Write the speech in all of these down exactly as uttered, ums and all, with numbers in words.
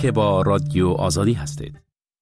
که با رادیو آزادی هستید.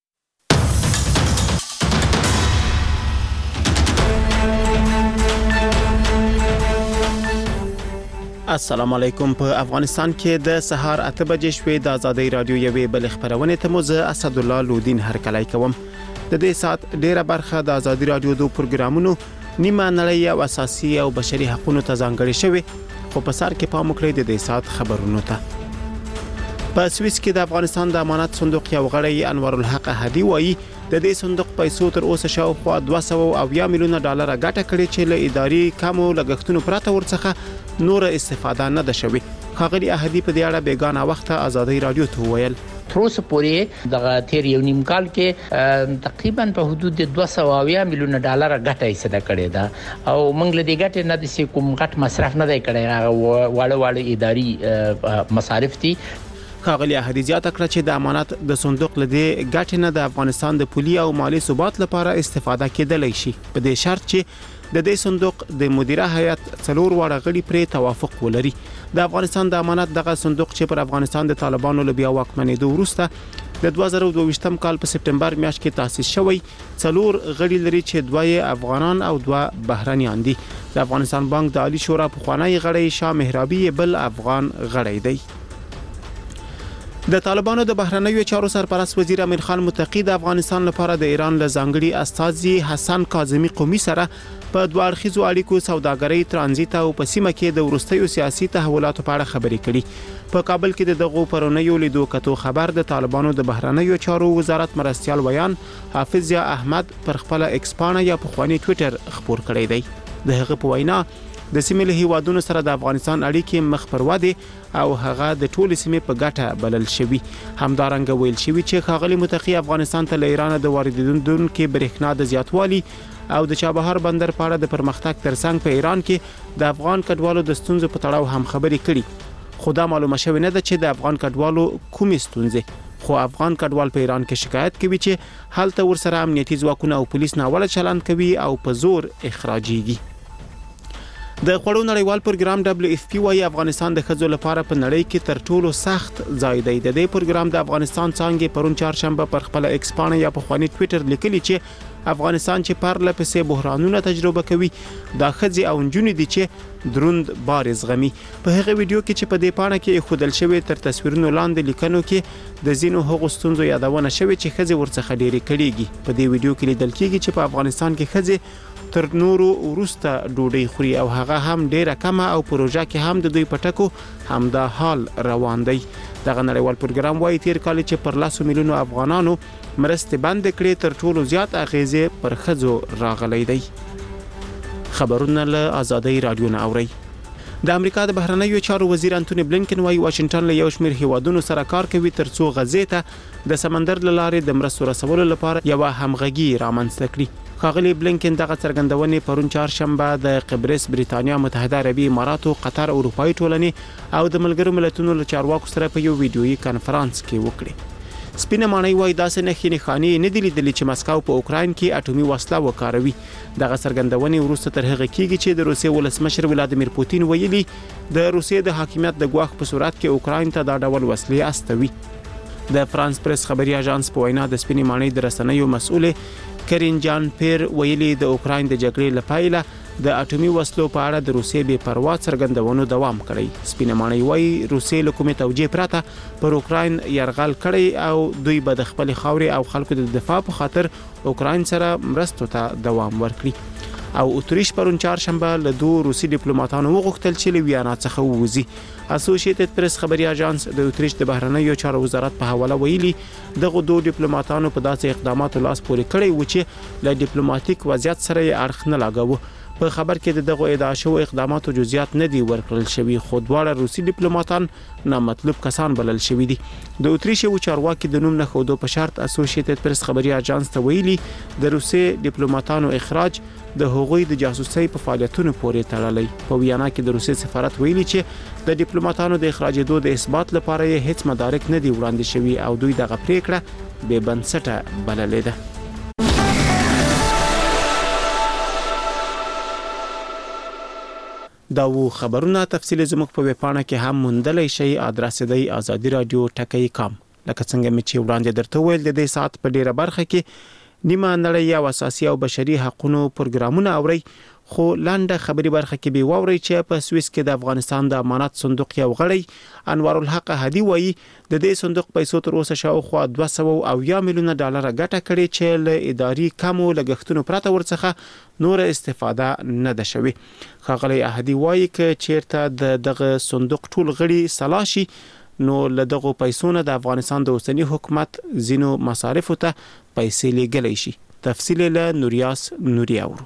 السلام علیکم. په افغانستان کې د سهار اته بجې شوې د آزادۍ رادیو یوې بل خبرونه ته مو زه اسدالله لودین هرکلی کوم. د دې سات ډیره برخه د آزادۍ رادیو د پروګرامونو نیمه نړۍ او اساسي او بشري حقوقو ته ځانګړې شوی، خو په سر کې پام وکړئ د دې سات خبرونو ته. په سویس کې د افغانستان د امانت صندوق یو غړی انور الحق احدی وایي د دې صندوق پیسو تر اوسه شاوخوا دوه سوه اویا میلیونه ډالر ګټه کړې چې له اداري کمو لګښتونو پرته ورڅخه نور استفاده نه ده شوې. ښاغلي احدی په دې اړه بیگانه وخت آزادۍ رادیو ته وویل تر اوسه پورې د تیر یو نیم کال کې تقریبا په حدود د دوه سوه اویا میلیونه ډالر ګټه یې صدا کړې ده او موږ له دې ګټې نه د کوم غټ مصرف نه دی کړی، هغه واړه واړه اداري مصارف دي. ښاغلي احدی زیاته کړه چې د امانت د صندوق له دې ګټې نه د افغانستان د پولي او مالی ثبات لپاره استفاده کېدلی شي، په دې شرط چې د دې صندوق د مدیره هیئت څلور واړه غړي پرې توافق ولري. د افغانستان د امانت دغه صندوق چې پر افغانستان د طالبانو له بیا واکمنېدو وروسته د دوه زره دوه ویشتم کال په سپټمبر میاشت کې تاسیس شوی، څلور غړي لري چې دوه افغانان او دوه بهرنیان دي. د افغانستان بانک د عالی شورا پخوانی غړی شاه مهرابي بل افغان غړی دی. د طالبانو د بهرنیو چارو سرپرست وزیر امیر خان متقی د افغانستان لپاره د ایران له ځانګړي استازي حسن کاظمی قومي سره په دوه اړخیزو اړیکو، سوداګرۍ، ترانزیت او په سیمه کې د وروستیو سیاسي تحولاتو په اړه خبرې کړي. په کابل کې د دغو پرونیو لیدو کتو خبر د طالبانو د بهرنیو چارو وزارت مرستیال ویان حافظ یا احمد پر خپل ایکس پاڼه یا پخوانی ټوئیټر خبر کړی دی. د هغه په وینا د سیمې له هیوادونو سره د افغانستان اړیکې مخ پر ودې او هغه د ټولې سیمې په ګټه بلل شوی. همدارنګه ویل شوی چې ښاغلي متقی افغانستان ته له ایران د واردېدونکو برېښنا د زیاتوالي او د چابهار بندر په اړه د پرمختګ ترڅنګ په ایران کې د افغان کډوالو د ستونزو په تړاو هم خبرې کړي. خو دا معلومه شوې نه ده چې د افغان کډوالو کومې ستونزې، خو افغان کډوال په ایران کې شکایت کوي چې هلته ورسره امنیتي ځواکونه او پولیس ناوړه چلند کوي او په زور اخراجيږي. د خوړو نړیوال پروګرام دبليو اف پی وايي افغانستان د ښځو لپاره په نړۍ کې تر ټولو سخت ځای دی. د دې پروګرام د افغانستان څنګه پرون چهارشنبه پر خپل ایکس پاڼه یا په خواني ټوئیټر لیکلي چې افغانستان چې پرله پسې بحرانونه تجربه کوي، دا ښځې او نجونې دي چې دروند بار زغمي. په هغه ویډیو کې چې په دې پاڼه کې خودل شوی تر تصویرونو لاندې لیکنو کې د زینو هغو ستونزو یادونه شوی چې ښځې ورڅخه ډېرې کړيږي. په دې ویډیو کې لیدل کېږي چې په افغانستان کې ښځې تر نورو ورسته ډوډۍ خوري او هغه هم ډیره کمه او پروژه کې هم د دوی پټکو هم دا حال روان دی. دغه نړیوال پروګرام وايي تیر کال چې پر لاسو میلیونو افغانانو مرستې بند کړې، تر ټولو زیات اغیزې پر ښځو راغلی دی. خبرونه له آزادۍ رادیو نه اوري. د امریکا د بهرنیو چارو وزیر انټونی بلینکن وايي واشنگټن له یو شمېر هیوادونو سره کار کوي ترڅو غزې ته د سمندر له لارې د مرستو رسولو لپاره یو همغږي رامنځته کړي. ښاغلي بلینکن دغه څرګندونې پرون چهارشنبه د قبرس، بریتانیا، متحده عربي اماراتو، قطر، اروپایي ټولنې او د ملګرو ملتونو له چارواکو سره په یو ویډیويي کانفرنس کې وکړي. سپینه ماڼۍ وايي داسې نښې نښانې نه دي لیدلې چې مسکو په اوکراین کې اټومي وسله وکاروي. دغه څرګندونې وروسته تر هغه کېږي چې د روسیې ولسمشر ولادیمیر پوتین ویلي د روسیې د حاکمیت د ګواښ په صورت کې اوکراین ته دا ډول وسلې استوي. د فرانس پریس خبري اژانس په وینا د سپینې ماڼۍ د رسنیو مسؤل کرین جان پیر ویلي د اوکراین د جګړې لپاره د اټومي وسلو په اړه د روسیې بې پروا څرګندونو دوام کړی. سپینه ماڼۍ وايي روسیې له کومې توجیه پرته پر اوکراین یرغل کړی او دوی به د خپل خاورې او خلکو د دفاع په خاطر اوکراین سره مرستو ته دوام ورکړي. او اتریش پرون چهارشنبه له دوه روسي ډیپلوماټانو وغوښتل چې له ویانا څخه ووځي. اسوسییټډ پریس خبري اژانس د اتریش د بهرنیو چارو وزارت په حواله ویلي دغه دوه ډیپلوماټانو په داسې اقداماتو لاس پورې کړی و چې له ډیپلوماټیک وضعیت سره یې اړخ نه لګاوه. په خبر کې د دغه ادعا شوو اقداماتو جزئیات نه دی ورکړل شوی، خو دواړه روسي ډیپلوماټان نامطلوب کسان بلل شوی دي. د اتریش یو چارواکي د نوم نه خودو په شرط اسوسییټډ پریس خبري اژانس ته ویلي د روسي ډیپلوماټانو اخراج د هغوی د جاسوسۍ په فعالیتونو پورې تړلی. په ویانا کې د روسي سفارت ویلي چې د ډیپلوماټانو د اخراجېدو د اثبات لپاره یې هیڅ مدارک نه دی وړاندې شوی او دوی دغه پریکړه بې بنسټه بللې ده. دا و خبرونه تفصیل زموږ په ویبپاڼه کې هم موندلای شئ. ادرس دی آزادی رادیو ټکی کام. لکه څنګه مې چې وړاندې درته ویل د دې ساعت په ډیره برخه کې نیمه نړۍ او اساسي او بشري حقوقو پروګرامونه اوري، خو لاندې خبري برخه کې به ووري چې په سويس کې د افغانستان د امانت صندوق یو غړی انوار الحق هدي وایي د دې صندوق پیسو تر اوسه شاوخوا دوه سوه اویا میلیونه ډالر ګټه کړې چې له اداري کمو لګښتونو پرته ورڅخه نور استفاده نه ده شوې. ښاغلی هدي وایي چې چیرته د دغه صندوق ټول غړي سلاشي نو له دغه پیسو نه د افغانستان د اوسنی حکومت زینو مصارف ته پیسې لګلې شي. تفصیل له نوریاس نوري اورو.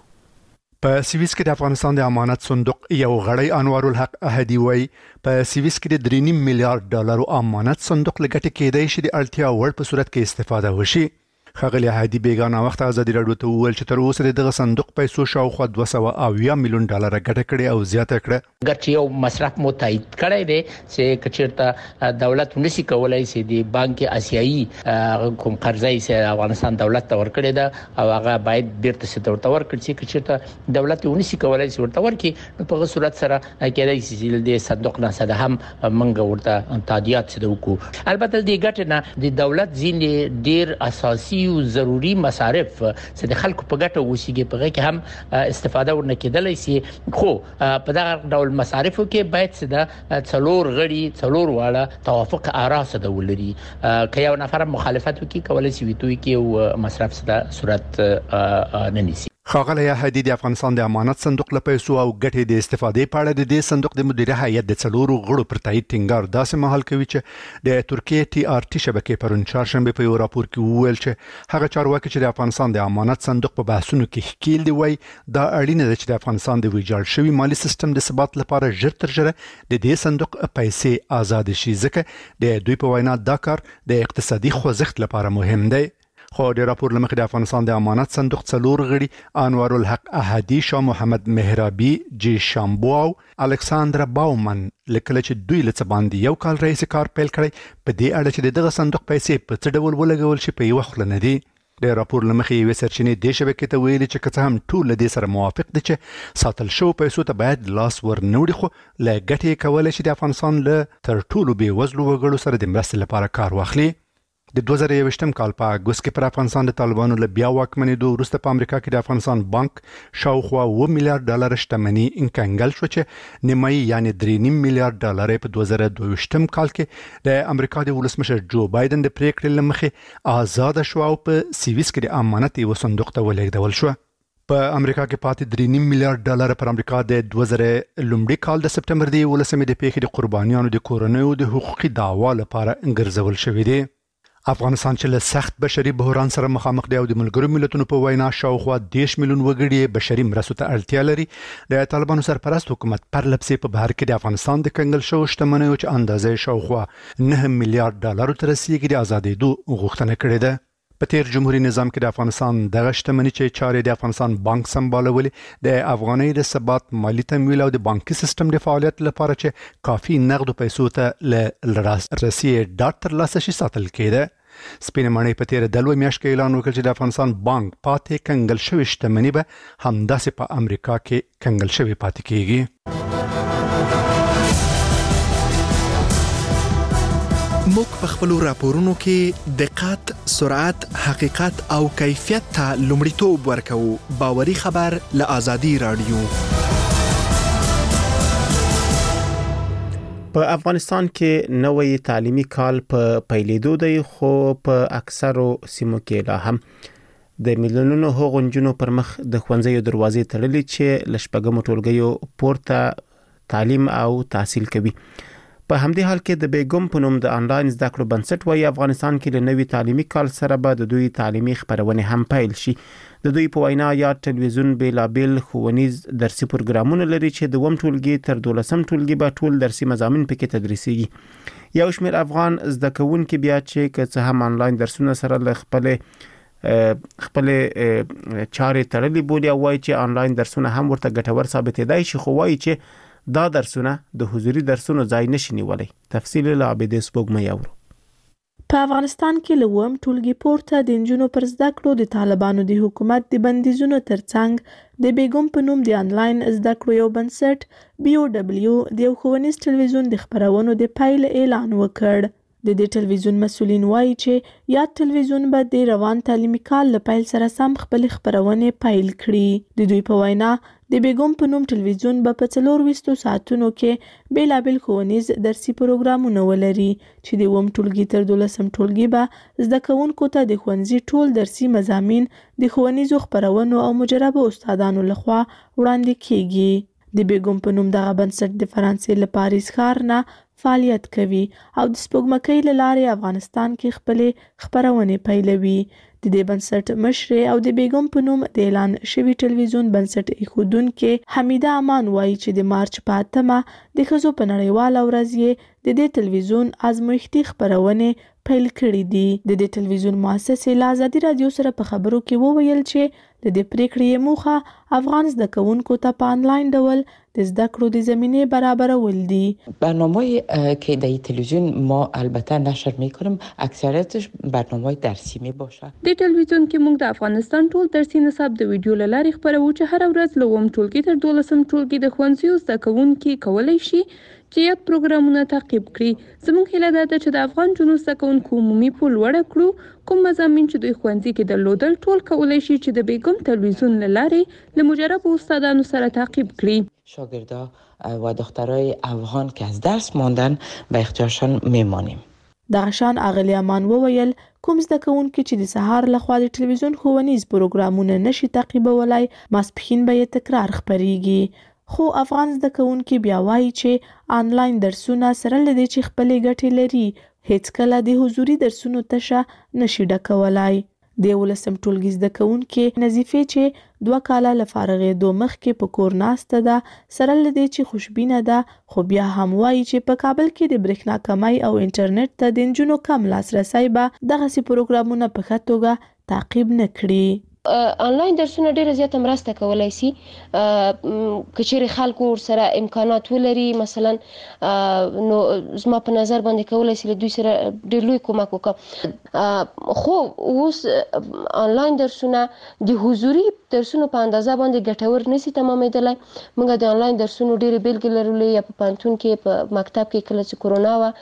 په سويس کې د افغانستان د امانت صندوق یو غړی انوار الحق احدي وایي په سويس کې د درې نیم میلیارډ ډالر امانت صندوق لګټه کېدای شي د اړتیا وړ په صورت کې استفاده وشي. ښاغلی هادي بیگانه وخت ازادي راډیو ته وویل چې تر اوسه دغه صندوق پیسو شاوخوا دوه سوه اویا میلیون ډالر ګټه کړې او زیاته کړه. ګټه یو مصرف مو تایید کړی دی چې کچیرته دولت نشي کولای چې د بانک آسیایي کوم قرضې چې افغانستان دولت ته ورکړي ده او هغه باید بیرته ستور ته ورکړي چې کچیرته دولت نشي کولای چې ورته ورکړي نو په صورت سره کېدای شي د صندوق نه سره هم منګه ورته تادیات سره وکړو. البته د ګټه نه د دولت ځین ډیر اساسي او ضروري مصارف چې د خلکو په ګټه وشيږي په کې هم استفاده ورنه کېدلای شي، خو په دغه ډول مصارفو کې باید چې د څلور غړي څلور واړه توافق آرا سره ولري. که یو نفر مخالفت وکړي کولای شي ویتوي کې او مصرف سره صورت نه نیسي. ښاغلی هدي د افغانستان د امانت صندوق له پیسو او ګټې د استفادې په اړه د دې صندوق د مدیره هیئت د څلورو غړو پر تایید ټینګار داسې مهال کوي چې د ترکیه ټي آر ټي شبکې پرون چهارشنبه په یو راپور کې وویل چې هغه چارواکي چې د افغانستان د امانت صندوق په بحثونو کې ښکیل دی وایي دا اړینه ده چې د افغانستان د ویجاړ شوي مالی سیستم د ثبات لپاره ژر تر ژره د دې صندوق پیسې آزاد شي، ځکه د دوی په وینا دا کار د اقتصادي خوځښت لپاره مهم دی. خو د راپور لمخې د افغانستان د امانت صندوق څلور غړي انوار الحق احدي، شاه محمد مهرابي، جی شامبو او الکساندر باومن لیکل چې دوی له څه باندې یو کال رئیس کار پیل کړی په دې اړه چې دغه صندوق پیسې په څه ډول ولګول شي په یو خل نه دي. د راپور لمخې یو سرچینې د شبکې ته ویلي چې که څه هم ټول دې سره موافق دي چې ساتل شو پیسو ته باید لاس ور نه وړي، خو له ګټې کولای شي د افغانستان له تر ټولو بې وزلو وګړو سره د مرستې لپاره کار واخلي. د دوه زره یوویشتم کال په اګوست کې پر افغانستان د طالبانو له بیا واکمنېدو وروسته په امریکا کې د افغانستان بانک شاوخوا اوه میلیارډ ډالر شتمني انکنګل شو چې نیمایي یعنې درې نیم میلیارډ ډالر په دوه زره دوه ویشتم کال کې د امریکا د ولسمشر جو بایدن د پریکړې له مخې آزاد شو او په سويس کې د امانت یو صندوق ته ولېږدول شو. په امریکا کې پاتې درې نیم میلیارډ ډالر پر امریکا د دوه زره لومړي کال د سپټمبر د ولسمې د پیښې د قربانیانو د کورنیو د حقوقي دعوا لپاره ګرځول شوې دي. افغانستان چې له سخت بشري بحران سره مخامخ دی او د ملګرو ملتونو په وینا شاوخوا دېرش میلیون وګړي بشري مرستو ته اړتیا لري، د طالبانو سرپرست حکومت پر لپسې په بهر کې د افغانستان د کنګل شوو شتمنیو چې اندازې شاوخوا نه میلیارډ ډالر ته رسیږي د آزادېدو غوښتنه کړې ده. په تیر جمهوریت نظام کې د افغانستان دغه شتمنۍ چې چارې د افغانستان بانک سمبالولې د افغانۍ د ثبات مالی تمویل او د بانکي سیستم د فعالیت لپاره چې کافي نقدو پیسو ته له لاسرسي ډاډ ترلاسه شي ساتل کېده. سپینه ماڼۍ په تیره دلوه میاشت کې اعلان وکړ چې د افغانستان بانک پاتې کنګل شوی شتمنۍ به همداسې په امریکا کې کنګل شوی پاتې کیږي. موږ په خپلو راپورونو کې دقت، سرعت، حقیقت او کیفیت ته لومړیتوب ورکوو. باوري خبر له آزادي راډیو. په افغانستان کې نوې تعلیمي کال په پیلېدو دی، خو په اکثرو سیمو کې لا هم د میلیونونو هغو نجونو پر مخ د ښوونځیو دروازې تړلې چې له شپږمو ټولګیو پورته تعلیم او تحصیل کوي. په همدې حال کې د بیګم په نوم د انلاین زده کړو بنسټ وايي افغانستان کې له نوي تعلیمي کال سره به د دوی تعلیمي خبرونه هم پیل شي. د دوی په وینا یا ټلویزیون بیلابل ښوونیز درسي پروګرامونه لري چې د وم ټولګي تر دولسم ټولګي به ټول درسي مضامین پکې تدریسيږي. یو شمېر افغان زده کوونکي بیا چې که څه هم انلاین درسونه سره له خپل خپل چارې تړلې بولي او وايي چې انلاین درسونه هم ورته ګټور ثابتېدای شي، خو وايي چې دا درسونه د حضوري درسونو ځای نشي نیولای. تفصیل له عابدې سپوږمۍ اورو. په افغانستان کې له اووم ټولګي پورته د نجونو پر زده کړو د طالبانو د حکومت د بندیزونو ترڅنګ د بیګم په نوم د انلاین زده کړو یو بنسټ بي او ډبلیو د یو ښوونیز ټلویزیون د خبرونو د پیل اعلان وکړ. د دې ټلویزیون مسولین وایي چې یاد ټلویزیون به د روان تعلیمي کال له پیل سره سم خپلې خپرونې پیل کړي. د دوی په وینا د بیګم په نوم ټلویزیون به په څلور ویشتو ساعتونو کې بیلابیل ښوونیز درسي پروګرامونه ولري چې د اووم ټولګي تر دولسم ټولګي به زده کوونکو ته د ښوونځي ټول درسي مضامین د ښوونیزو خپرونو او مجربو استادانو لخوا وړاندې کیږي. د بیګم په نوم دغه بنسټ د فرانسې له پاریس ښار نه فعالیت کوي او د سپوږمکۍ له لارې افغانستان کې خپلې خپرونې پیلوي. د دې بنسټ مشرې او د بیګم په نوم د اعلان شوي ټلویزیون بنسټ ایښودونکې حمیده امان وایي چې د مارچ په اتمه د ښځو په نړیواله ورځ یې د دې ټلویزیون ازمویښتي خپرونې پیل کړي دي. د دې ټلویزیون مؤسسې له ازادي راډیو سره په خبرو کې وویل چې د دې پریکړې موخه افغان زده کوونکو ته په آنلاین ډول د زده کړو د زمینه برابرول دي. برنامه‌ای که در تلویزیون ما البته نشر می‌کنیم اکثریتش برنامه‌های درسی میباشه. د ټلویزیون کې موږ د افغانستان ټول درسي نصاب د ویډیو له لارې خپروو چې هر ورځ له اووم ټولګي تر دولسم ټولګي د ښوونځیو زده کوونکي کولی شي چې یاد پروګرامونه تعقیب کړي. زموږ هیله ده چې د افغان جنو زده کوونکو عمومي پول لوړه کړو. کوم مضامین چې دوی ښوونځي کې درلودل ټول کولی شي چې د بیګم ټلویزیون له لارې له مجربو استادانو سره تعقیب کړي. شاگردا و دخترای افغان که از درس ماندن به اختیارشان میمانیم. دغه شان اغلی امان وویل کوم زده کوونکي چې د سهار لخوا د ټلویزیون ښوونیز پروګرامونه نشي تعقیبولای ماسپښین به یې تکرار خپریږي. خو افغان زده کوونکي بیا وایي چې آنلاین درسونه سره له دې چې خپلې ګټې لري هیڅ کله د حضوري درسونو تشه نشي ډکولای. د یولسم ټولګي زده کوونکي نظیفې چې دوه کاله له فارغېدو مخکې په کور ناسته ده سره له دې چې خوشبینه ده خو بیا هم وایي چې په کابل کې د برېښنا کمی او انټرنیټ ته د نجونو کم لاسرسی به دغسې پروګرامونه په ښه توګه تعقیب نه کړي. آنلاین درسونه ډیره زیاته مرسته کولای شي که چیرې خلکو ورسره امکانات ولري. مثلا نو زما په نظر باندې کولای شي له دوی سره ډیر لوی کومک وکړي. خو اوس آنلاین درسونه د حضوري درسونو په اندازه باندې ګټور نشي تمامېدلی. موږ د آنلاین درسونو ډیرې بیلګې لرلې یا په پوهنتون کې په مکتب کې کله چې کرونا وه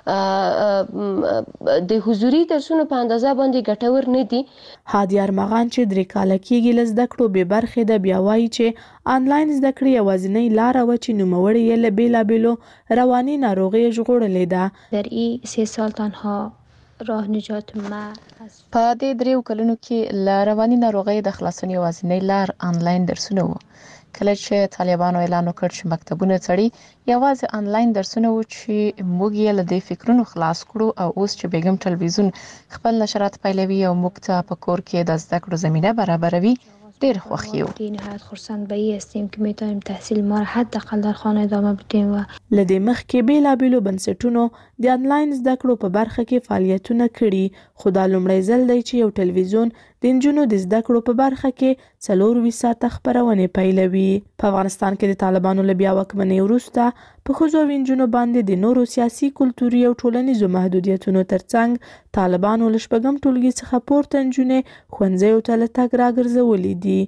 د حضوري درسونو په اندازه باندې ګټور نه دي. هادي ارمغان چې درې کاله کېږي له زده کړو بې برخې ده بیا وایي چې آنلاین زده کړې یوازینۍ لاره وه چې نوموړې یې له بېلابېلو رواني ناروغیو ژغورلې ده. در این سه سال تنها راه نجات ما په دې دریو کلونو کې له رواني ناروغۍ د خلاصون یوازینۍ لار آنلاین درسونه وو. کله چې طالبانو اعلان وکړ چې مکتبونه تړي یوازې آنلاین درسونه وو چې موږ یې له دې فکرونو خلاص کړو او اوس چې بیګم ټلویزیون خپل نشرات پیلوي او موږ ته په کور کې د زده کړو زمینه برابروي ډیر خوښ یو. نهایت خرسند به این هستیم که میتونیم تحصیل ما را حداقل در خانه ادامه بدیم. و له دې مخکې بیلابېلو بنسټونو د آنلاین زده کړو په برخه کې فعالیتونه کړي خو دا لومړی ځل دی چې یو ټلویزیون د نجونو د زده کړو په برخه کې څلور ویشت ساعته خپرونې پیلوي. په افغانستان کې د طالبانو له بیا واکمنۍ وروسته په ښځو او نجونو باندې د نورو سیاسي کلتوري او ټولنیزو محدودیتونو ترڅنګ طالبانو له شپږم ټولګي څخه پورته نجونې ښوونځیو ته له تګ راګرځولې دي.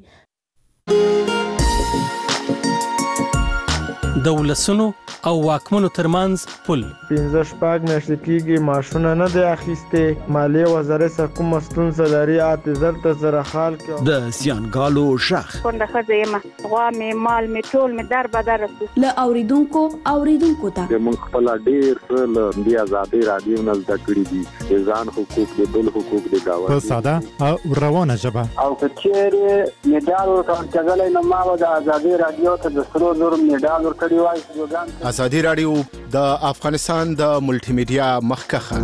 د ولسونو او واکمنو ترمنځ پل پنځه شپږ میاشتې کېږي معاشونه نه دی اخیستې. مالیې وزارت څخه کومه ستونزه لري اته زر ته زره خال کې د زیانګالو شخ کونډه ښځه یم غوا مې مال مې ټول مې در بدر رسو له اوریدونکو اوریدونکو ته موږ خپل ډیر څه له دې ازادي رادیو نه زده کړي دي د ځان حقوق د بل حقوق د گاوه په ساده او روانه ژبه او کچېره میډال ورکړل نو ما د ازادي رادیو ته د سرو زر میډال ورکړی وای. ازادي رادیو د افغانستان د ملټي میډیا مخکخه.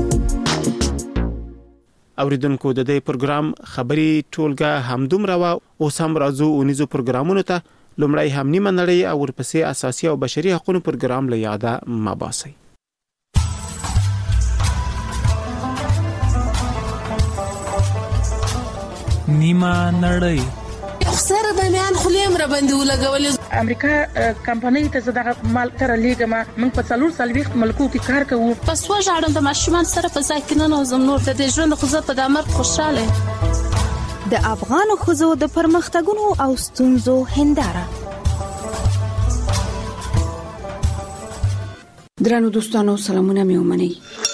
اوریدونکو د دې پروګرام خبري ټولګه همدومره وا اوس هم راځو اونیزو پروګرامونو ته. لومړی هم نیمه نړۍ او ورپسې اساسي او بشري حقوقو پروګرام له یاده مباسي. نیمه نړۍ سره د میان خلیم را باندې ولګولې. امریکا کمپنۍ ته زداغه مال تر لیګما موږ په څلور سالويخت ملکو کې کار کوو. پس وژاړم د ماشومان سره په ځای کې نه نوزم نور د دې ژوند خو زه په دمر خوشاله. د افغان خزو د پرمختګونو او ستونزو هنداره. درنو دوستانو سلامونه مې ومنئ.